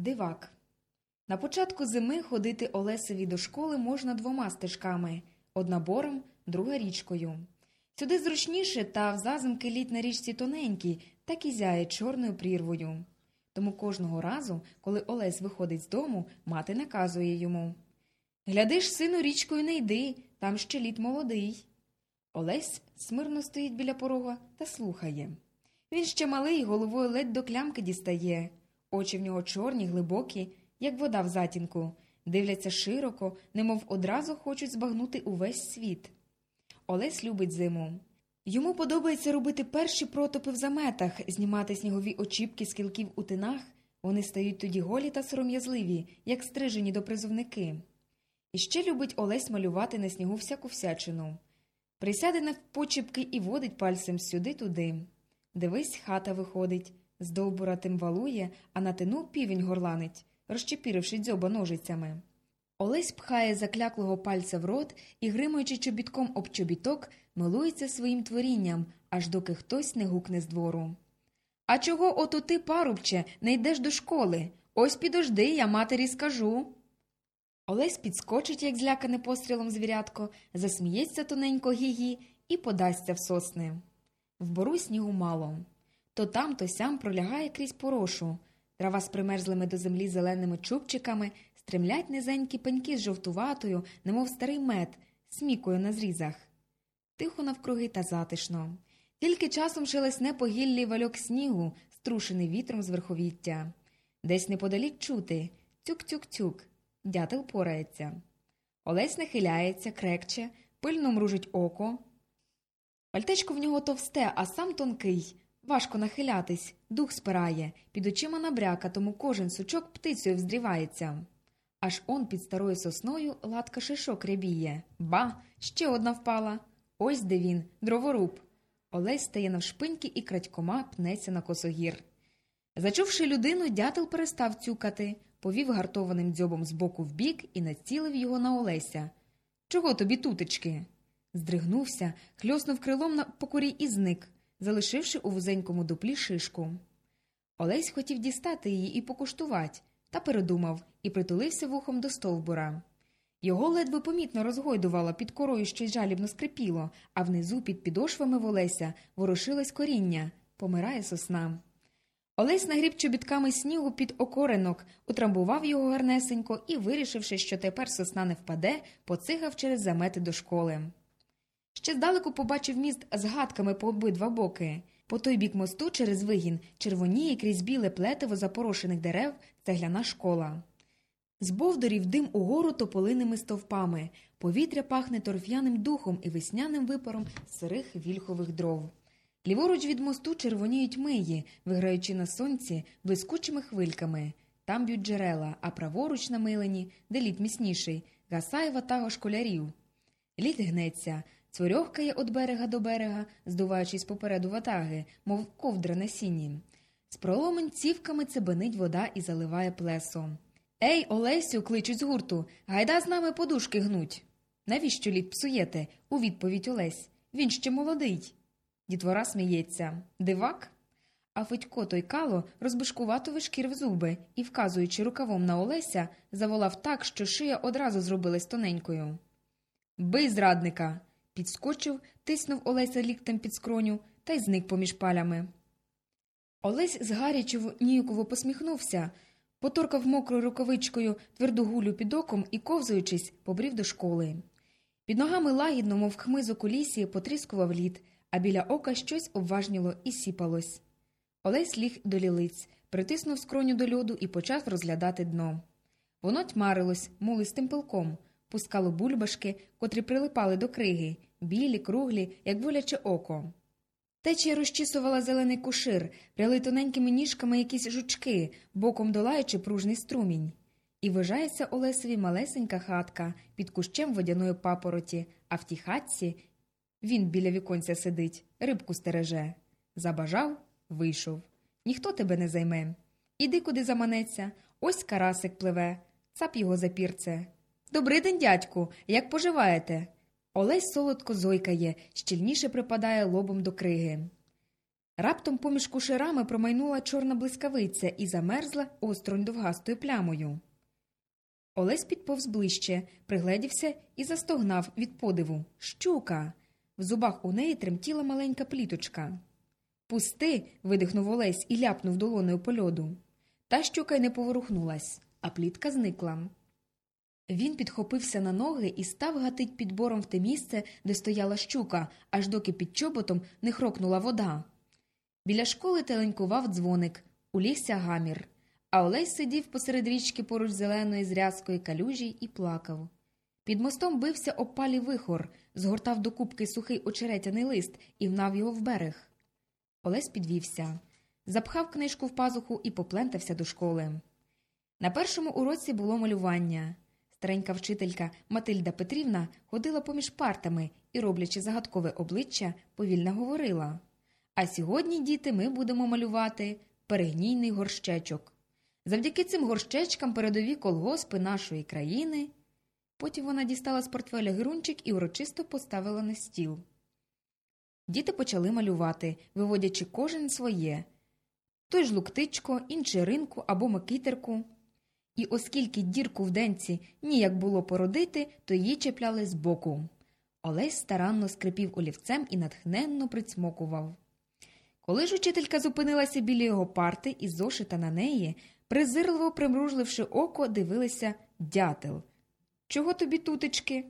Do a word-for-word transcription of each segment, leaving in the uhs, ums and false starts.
Дивак. На початку зими ходити Олесеві до школи можна двома стежками – одна бором, друга річкою. Сюди зручніше, та в зазимки лід на річці тоненький, так і зяє чорною прірвою. Тому кожного разу, коли Олесь виходить з дому, мати наказує йому: «Глядиш, сину, річкою не йди, там ще лід молодий». Олесь смирно стоїть біля порога та слухає. Він ще малий, головою ледь до клямки дістає. Очі в нього чорні, глибокі, як вода в затінку, дивляться широко, немов одразу хочуть збагнути увесь світ. Олесь любить зиму. Йому подобається робити перші протопи в заметах, знімати снігові очіпки з кілків у тинах. Вони стають тоді голі та сором'язливі, як стрижені допризовники. І ще любить Олесь малювати на снігу всяку всячину. Присяде на почіпки і водить пальцем сюди-туди. Дивись, хата виходить, з довбура тим валує, а на тину півень горланить, розчепіривши дзьоба ножицями. Олесь пхає закляклого пальця в рот і, гримаючи чобітком об чобіток, милується своїм творінням, аж доки хтось не гукне з двору: «А чого ото ти, парубче, не йдеш до школи? Ось підожди, я матері скажу». Олесь підскочить, як злякане пострілом звірятко, засміється тоненько гі-гі і подасться в сосни. В бору снігу мало. То там, то сям пролягає крізь порошу. Трава з примерзлими до землі зеленими чубчиками, стремлять низенькі пеньки з жовтуватою, немов старий мед, смікою на зрізах. Тихо навкруги та затишно. Тільки часом шелесне по гіллі вальок снігу, струшений вітром з верховіття. Десь неподалік чути тюк-тюк-тюк. Дятел порається. Олесь нахиляється, крекче, пильно мружить око. Пальтечко в нього товсте, а сам тонкий. Важко нахилятись, дух спирає, під очима набряка, тому кожен сучок птицею вздрівається. Аж он під старою сосною латка шишок рябіє. Ба! Ще одна впала. Ось де він, дроворуб. Олесь стає навшпиньки і крадькома пнеться на косогір. Зачувши людину, дятел перестав цюкати, повів гартованим дзьобом з боку в бік і націлив його на Олеся. «Чого тобі, тутечки?» Здригнувся, хльоснув крилом на покурі і зник, залишивши у вузенькому дуплі шишку. Олесь хотів дістати її і покуштувати, та передумав і притулився вухом до стовбура. Його ледве помітно розгойдувало, під корою щось жалібно скрипіло, а внизу під підошвами в Олеся ворушилось коріння, помирає сосна. Олесь нагріб чобітками снігу під окоренок, утрамбував його гарнесенько і, вирішивши, що тепер сосна не впаде, поцигав через замети до школи. Ще здалеку побачив міст з гадками по обидва боки. По той бік мосту через вигін червоніє крізь біле плетиво запорошених дерев цегляна школа. З бовдорів дим угору тополиними стовпами, повітря пахне торф'яним духом і весняним випаром сирих вільхових дров. Ліворуч від мосту червоніють миї, виграючи на сонці блискучими хвильками. Там б'ють джерела, а праворуч на милині, де лід міцніший, гасає ватага школярів. Лід гнеться, цворьохкає від берега до берега, здуваючись попереду ватаги, мов ковдра на сіні. З проломень цівками цебенить вода і заливає плесо. «Ей, Олесю!» – кличуть з гурту. «Гайда з нами подушки гнуть!» «Навіщо лід псуєте?» – у відповідь Олесь. «Він ще молодий!» Дітвора сміється. «Дивак?» А Федько той Кало розбишкувато вишкірив зуби і, вказуючи рукавом на Олеся, заволав так, що шия одразу зробилась тоненькою. «Бий зрадника!» Підскочив, тиснув Олеся ліктем під скроню та й зник поміж палями. Олесь згарячу ніяково посміхнувся, поторкав мокрою рукавичкою тверду гулю під оком і, ковзаючись, побрів до школи. Під ногами лагідно, мов хмизок у лісі, потріскував лід, а біля ока щось обважніло і сіпалось. Олесь ліг до лілиць, притиснув скроню до льоду і почав розглядати дно. Воно тьмарилось мулистим пилком, пускало бульбашки, котрі прилипали до криги, білі, круглі, як воляче око. Течія розчісувала зелений кушир, пряли тоненькими ніжками якісь жучки, боком долаючи пружний струмінь. І вважається Олесеві малесенька хатка під кущем водяної папороті, а в тій хатці він біля віконця сидить, рибку стереже. Забажав – вийшов. Ніхто тебе не займе. Іди, куди заманеться. Ось карасик пливе. Цап його за пірце. «Добрий день, дядьку! Як поживаєте?» Олесь солодко зойкає, щільніше припадає лобом до криги. Раптом поміж кушерами промайнула чорна блискавиця і замерзла осторонь довгастою плямою. Олесь підповз ближче, пригледівся і застогнав від подиву. Щука! В зубах у неї тремтіла маленька пліточка. «Пусти!» – видихнув Олесь і ляпнув долонею по льоду. Та щука й не поворухнулась, а плітка зникла. Він підхопився на ноги і став гатить підбором в те місце, де стояла щука, аж доки під чоботом не хрокнула вода. Біля школи теленькував дзвоник, улігся гамір, а Олесь сидів посеред річки поруч зеленої зрязкої калюжі і плакав. Під мостом бився об палі вихор, згортав до купки сухий очеретяний лист і гнав його в берег. Олесь підвівся, запхав книжку в пазуху і поплентався до школи. На першому уроці було малювання. Старенька вчителька Матильда Петрівна ходила поміж партами і, роблячи загадкове обличчя, повільно говорила: «А сьогодні, діти, ми будемо малювати перегнійний горщечок. Завдяки цим горщечкам передові колгоспи нашої країни...» Потім вона дістала з портфеля грунчик і урочисто поставила на стіл. Діти почали малювати, виводячи кожен своє. Той ж луктичко, інший ринку або микитерку. І оскільки дірку в денці ніяк було породити, то її чіпляли збоку. Олесь старанно скрипів олівцем і натхненно прицмокував. Коли ж учителька зупинилася біля його парти і зошита на неї, презирливо примружливши око, дивилися дятел. «Чого тобі, тутечки?»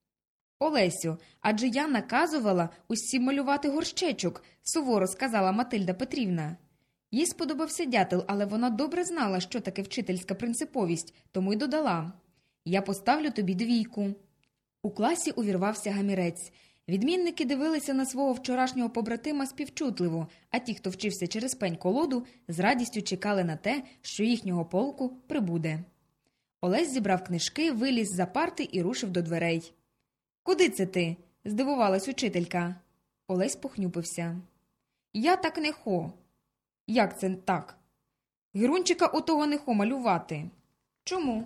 «Олесю, адже я наказувала усім малювати горщечок», – суворо сказала Матильда Петрівна. Їй сподобався дятел, але вона добре знала, що таке вчительська принциповість, тому й додала: «Я поставлю тобі двійку». У класі увірвався гамірець. Відмінники дивилися на свого вчорашнього побратима співчутливо, а ті, хто вчився через пень-колоду, з радістю чекали на те, що їхнього полку прибуде. Олесь зібрав книжки, виліз з-за парти і рушив до дверей. «Куди це ти?» – здивувалась учителька. Олесь похнюпився. «Я так не хо». «Як це так?» «Герунчика отого не хо малювати». «Чому?»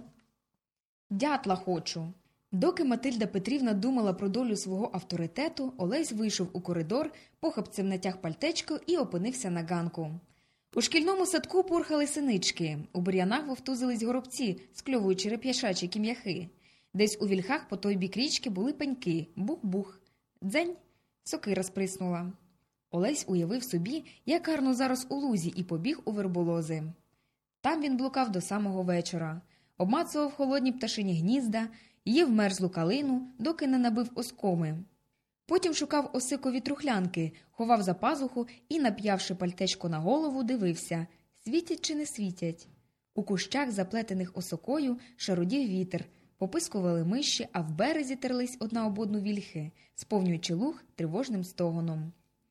«Дятла хочу». Доки Матильда Петрівна думала про долю свого авторитету, Олесь вийшов у коридор, похапцем натяг пальтечко і опинився на ганку. У шкільному садку пурхали синички, у бур'янах вовтузились горобці, скльовуючи реп'яшачі кім'яхи. Десь у вільхах по той бік річки були пеньки, бух-бух. Дзень, сокира сприснула. Олесь уявив собі, як гарно зараз у лузі, і побіг у верболози. Там він блукав до самого вечора, обмацував холодні пташині гнізда, їв мерзлу калину, доки не набив оскоми. Потім шукав осикові трухлянки, ховав за пазуху і, нап'явши пальтечко на голову, дивився, світять чи не світять. У кущах, заплетених осокою, шарудів вітер, попискували миші, а в березі терлись одна об одну вільхи, сповнюючи луг тривожним стогоном.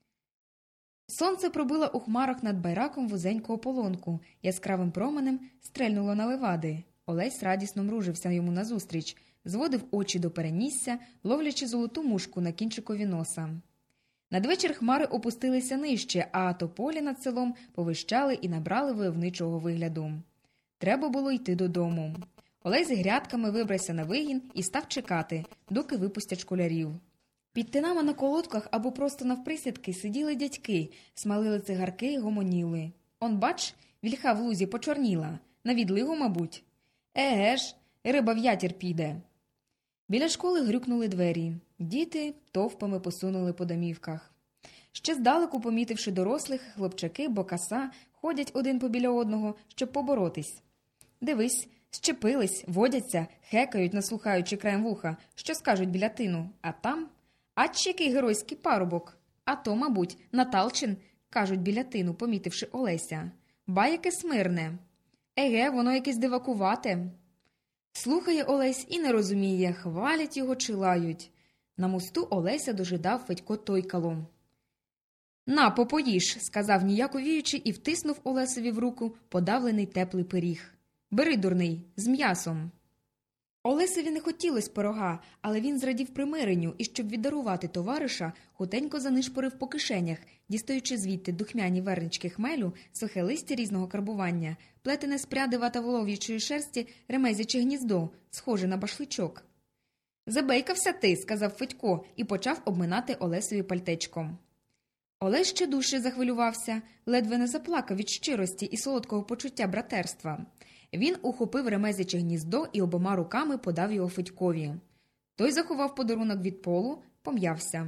Сонце пробило у хмарах над байраком вузеньку ополонку, яскравим променем стрельнуло на левади. Олесь радісно мружився йому назустріч, зводив очі до перенісся, ловлячи золоту мушку на кінчикові носа. Надвечір хмари опустилися нижче, а тополі над селом повищали і набрали войовничого вигляду. Треба було йти додому. Олесь з грядками вибрався на вигін і став чекати, доки випустять школярів. Під тинами на колодках або просто навприсядки сиділи дядьки, смалили цигарки й гомоніли. Он, бач, вільха в лузі почорніла. На відлигу, мабуть. Еге ж, риба в ятір піде. Біля школи грюкнули двері. Діти товпами посунули по домівках. Ще здалеку, помітивши дорослих, хлопчаки, бокаса, ходять один побіля одного, щоб поборотись. Дивись, щепились, водяться, хекають, наслухаючи краєм вуха, що скажуть біля тину. А там... Ач який геройський парубок. А то, мабуть, Наталчин, кажуть біля тину, помітивши Олеся. Ба яке смирне. Еге, воно якесь дивакувате. Слухає Олесь і не розуміє, хвалять його чи лають. На мосту Олеся дожидав Федько Тойкало. «На, попоїж», – сказав ніяковіючи і втиснув Олесові в руку подавлений теплий пиріг. «Бери, дурний, з м'ясом». Олесеві не хотілось пирога, але він зрадів примиренню і, щоб віддарувати товариша, хутенько занишпорив по кишенях, дістаючи звідти духмяні вернички хмелю, сухе листя різного карбування, плетене з прядива та волов'ячої шерсті ремезяче гніздо, схоже на башличок. «Забейкався ти», – сказав Федько і почав обминати Олесові пальтечком. Олесь ще дужче захвилювався, ледве не заплакав від щирості і солодкого почуття братерства. Він ухопив ремезяче гніздо і обома руками подав його Федькові. Той заховав подарунок від полу, пом'явся.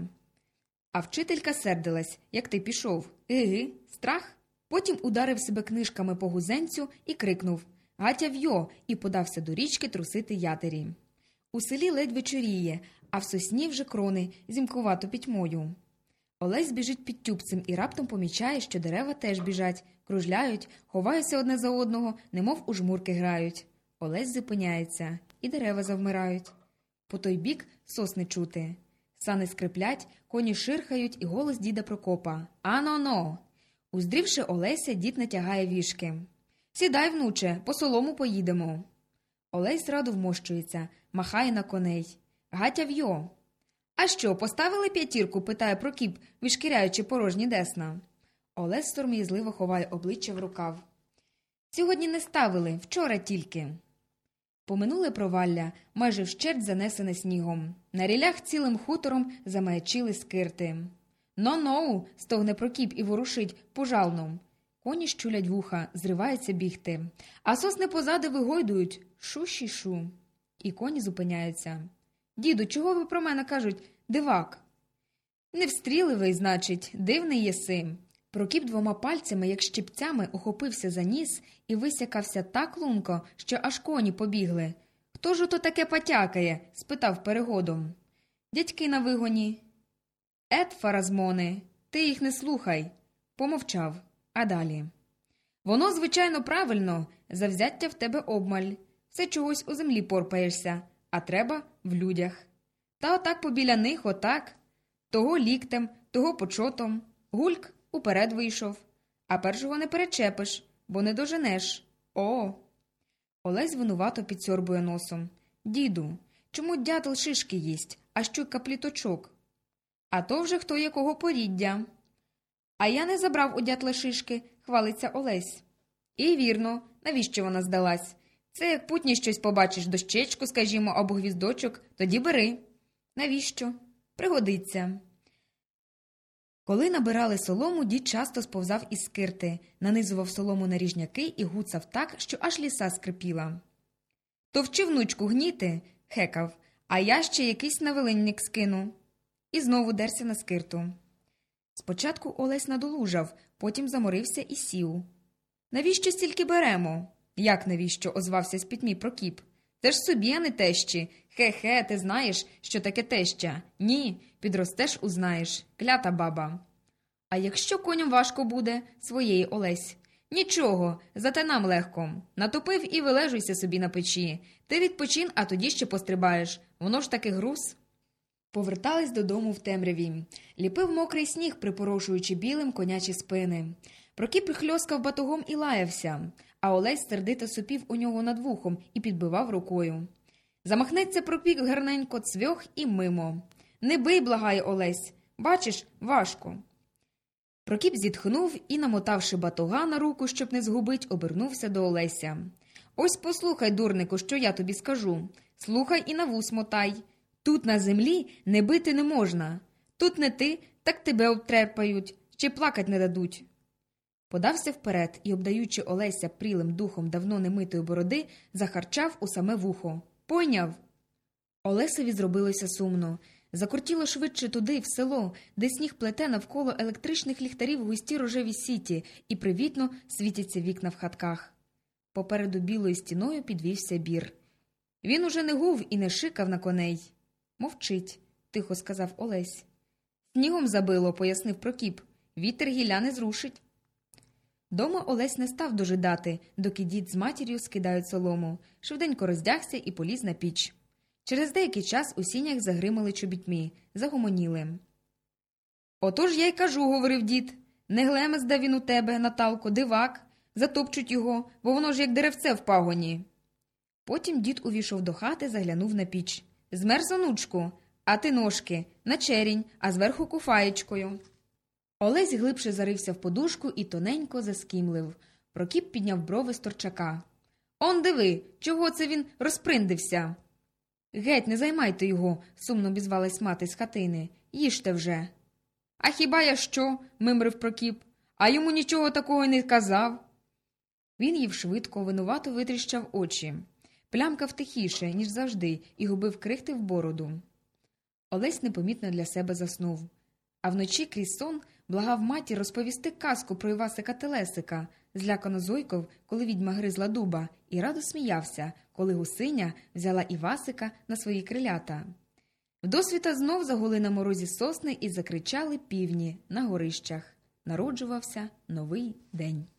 А вчителька сердилась, як ти пішов. Еги, страх? Потім ударив себе книжками по гузенцю і крикнув «Гатя в'йо!» і подався до річки трусити ятері. У селі ледь вечоріє, а в сосні вже крони зімкувато пітьмою. Олесь біжить під тюбцем і раптом помічає, що дерева теж біжать, кружляють, ховаються одне за одного, немов у жмурки грають. Олесь зупиняється, і дерева завмирають. По той бік сосни чути. Сани скриплять, коні ширхають, і голос діда Прокопа. «Ано-но!» Уздрівши Олеся, дід натягає вішки. «Сідай, внуче, по солому поїдемо». Олесь радо вмощується, махає на коней. «Гатя в'йо!» «А що, поставили п'ятірку?» – питає Прокіп, вишкіряючи порожні десна. Олесь сором'язливо ховає обличчя в рукав. «Сьогодні не ставили, вчора тільки». Поминули провалля, майже вщерть занесене снігом. На рілях цілим хутором замаячили скирти. «Но-ноу!» – стогне Прокіп і ворушить пожалном. Коні щулять вуха, зриваються бігти. А сосни позади вигойдують шу-ші-шу. І коні зупиняються. «Діду, чого ви про мене кажуть, дивак?» «Невстріливий, значить, дивний єси». Прокіп двома пальцями, як щипцями, ухопився за ніс і висякався так лунко, що аж коні побігли. «Хто ж ото таке потякає?» – спитав перегодом. «Дядьки на вигоні». «Ет, фаразмони, ти їх не слухай». Помовчав. А далі. «Воно, звичайно, правильно. Завзяття в тебе обмаль. Все чогось у землі порпаєшся, а треба в людях. Та отак побіля них, отак. Того ліктем, того почотом. Гульк уперед вийшов. А першого не перечепиш, бо не доженеш. О!» Олесь винувато підсьорбує носом. «Діду, чому дятел шишки їсть, а щука пліточок?» «А то вже хто якого поріддя». «А я не забрав у дятла шишки», – хвалиться Олесь. «І вірно, навіщо вона здалась? Це як путні щось побачиш, дощечку, скажімо, або гвіздочок, тоді бери». «Навіщо? Пригодиться». Коли набирали солому, дід часто сповзав із скирти, нанизував солому на ріжняки і гуцав так, що аж ліса скрипіла. «Товчи, внучку, гніти», – хекав, «а я ще якийсь навелинник скину». І знову дерся на скирту. Спочатку Олесь надолужав, потім заморився і сів. «Навіщо стільки беремо?» «Як навіщо?» – озвався з-під Прокіп. «Це ж собі, а не тещі. Хе-хе, ти знаєш, що таке теща? Ні, підростеш – узнаєш. Клята баба». «А якщо коням важко буде?» – своєї Олесь. «Нічого, зате нам легко. Натопив і вилежуйся собі на печі. Ти відпочин, а тоді ще пострибаєш. Воно ж таки груз». Повертались додому в темряві. Ліпив мокрий сніг, припорошуючи білим конячі спини. Прокіп хльоскав батогом і лаявся, а Олесь сердито сопів у нього над вухом і підбивав рукою. Замахнеться Прокіп гарненько, цвьох і мимо. «Не бий, благає Олесь. Бачиш, важко». Прокіп зітхнув і, намотавши батога на руку, щоб не згубить, обернувся до Олеся. «Ось послухай, дурнику, що я тобі скажу. Слухай і на вус мотай. Тут на землі не бити не можна. Тут не ти, так тебе обтрепають, ще плакать не дадуть». Подався вперед і, обдаючи Олеся прілим духом давно немитої бороди, захарчав у саме вухо. «Пойняв?» Олесеві зробилося сумно. Закортіло швидше туди, в село, де сніг плете навколо електричних ліхтарів густі рожеві сіті і привітно світяться вікна в хатках. Попереду білою стіною підвівся бір. Він уже не гув і не шикав на коней. «Мовчить», – тихо сказав Олесь. «Снігом забило», – пояснив Прокіп. «Вітер гілля не зрушить». Дома Олесь не став дожидати, доки дід з матір'ю скидають солому. Швиденько роздягся і поліз на піч. Через деякий час у сінях загримали чобітьмі, загомоніли. «Отож я й кажу», – говорив дід. «Не глемезда він у тебе, Наталко, дивак. Затопчуть його, бо воно ж як деревце в пагоні». Потім дід увійшов до хати, заглянув на піч. «Змерз, онучку, а ти ножки, на черінь, а зверху куфаєчкою». Олесь глибше зарився в подушку і тоненько заскімлив. Прокіп підняв брови з торчака. «Он диви, чого це він розприндився?» «Геть, не займайте його», – сумно обізвалась мати з хатини. «Їжте вже». А хіба я що? Мимрив Прокіп. А йому нічого такого й не казав. Він їв швидко, винувато витріщав очі. Плямкав тихіше, ніж завжди, і губив крихти в бороду. Олесь непомітно для себе заснув. А вночі крізь сон благав матір розповісти казку про Івасика Телесика, злякано зойков, коли відьма гризла дуба, і радо сміявся, коли гусиня взяла Івасика на свої крилята. Вдосвіта знов загули на морозі сосни і закричали півні на горищах. Народжувався новий день.